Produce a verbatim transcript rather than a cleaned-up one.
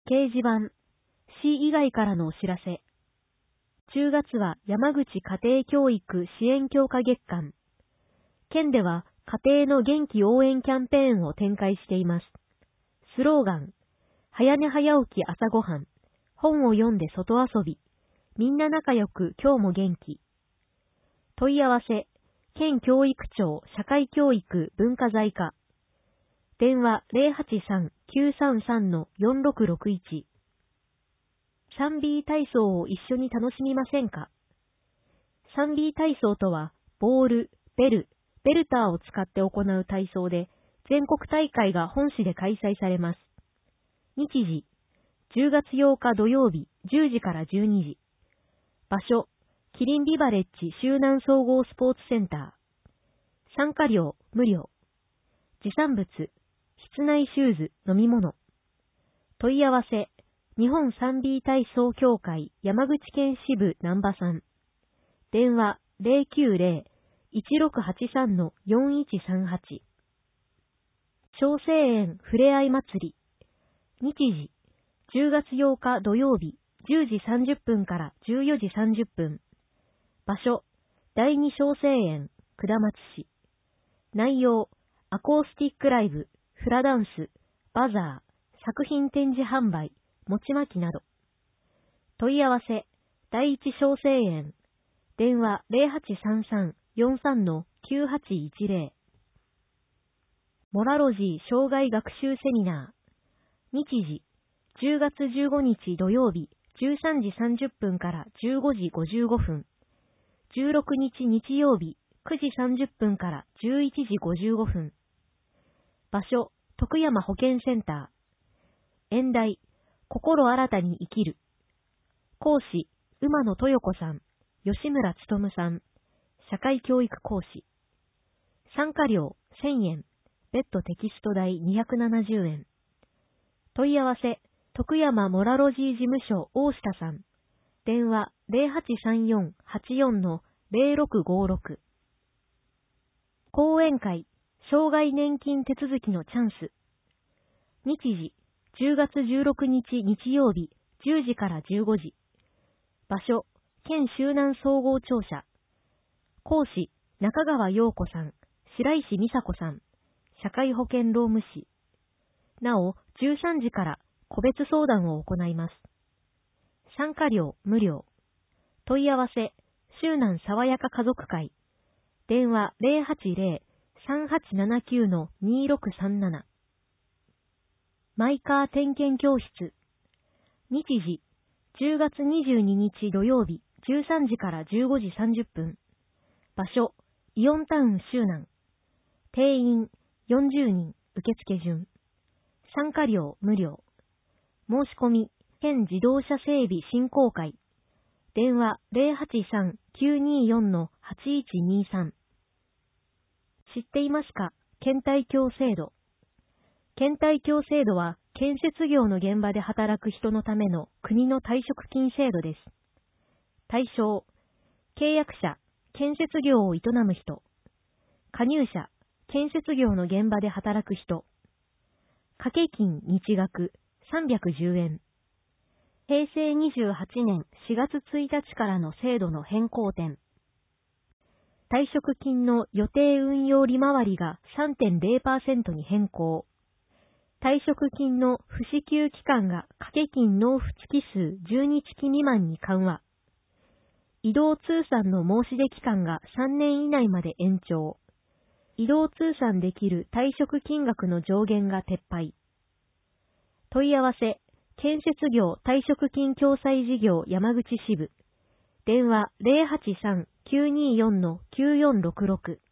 掲示板、市以外からのお知らせ。じゅうがつは山口家庭教育支援強化月間。県では家庭の元気応援キャンペーンを展開しています。スローガン、早寝早起き朝ごはん、本を読んで外遊び、みんな仲良く今日も元気。問い合わせ、県教育庁社会教育文化財課。電話 ゼロはちさん きゅうさんさん よんろくろくいち。スリービー 体操を一緒に楽しみませんか？ スリービー 体操とは、ボール、ベル、ベルターを使って行う体操で、全国大会が本市で開催されます。日時、じゅうがつようか土曜日じゅうじからじゅうにじ。場所、キリンビバレッジ周南総合スポーツセンター。参加料、無料。持参物、室内シューズ、飲み物。問い合わせ、日本 スリービー 体操協会山口県支部南波さん。電話 ゼロきゅうゼロ いちろくはちさん よんいちさんはち。小生園ふれあい祭り。日時、じゅうがつようか土曜日じゅうじさんじゅっぷんからじゅうよじさんじゅっぷん。場所、だいに小生園、下松市。内容、アコースティックライブ、フラダンス、バザー、作品展示販売、餅巻きなど。問い合わせ、だいいち小生園。電話 ゼロはちさんさん よんさん きゅうはちいちゼロ。モラロジー障害学習セミナー。日時、じゅうがつじゅうごにち土曜日じゅうさんじさんじゅっぷんからじゅうごじごじゅうごふん。じゅうろくにち日曜日くじさんじゅっぷんからじゅういちじごじゅうごふん。場所、徳山保健センター。演題、心新たに生きる。講師、馬野豊子さん、吉村勉さん、社会教育講師。参加料せんえん、別途テキスト代にひゃくななじゅうえん。問い合わせ、徳山モラロジー事務所大下さん。電話 ゼロはちさんよん はちよん ゼロろくごろく。講演会、障害年金手続きのチャンス。日時、じゅうがつじゅうろくにち日曜日じゅうじからじゅうごじ。場所、県周南総合庁舎。講師、中川陽子さん、白石美佐子さん、社会保険労務士。なお、じゅうさんじから個別相談を行います。参加料無料。問い合わせ、周南さわやか家族会。電話 ゼロはちゼロ さんはちななきゅう にろくさんなな。マイカー点検教室。日時、じゅうがつにじゅうににち土曜日じゅうさんじからじゅうごじさんじゅっぷん。場所、イオンタウン周南。定員よんじゅうにん、受付順。参加料無料。申し込み、県自動車整備振興会。電話 ゼロはちさん きゅうによん はちいちにさん。知っていますか？県退協制度。県退協制度は、建設業の現場で働く人のための国の退職金制度です。対象、契約者、建設業を営む人。加入者、建設業の現場で働く人。掛け金日額さんびゃくじゅうえん。へいせいにじゅうはちねんしがつついたちからの制度の変更点。退職金の予定運用利回りが さんてんゼロパーセント に変更。退職金の不支給期間が掛け金納付月数じゅうにちき未満に緩和。移動通算の申し出期間がさんねん以内まで延長。移動通算できる退職金額の上限が撤廃。問い合わせ、建設業退職金共済事業山口支部。電話 ゼロはちさん きゅうによん きゅうよんろくろく。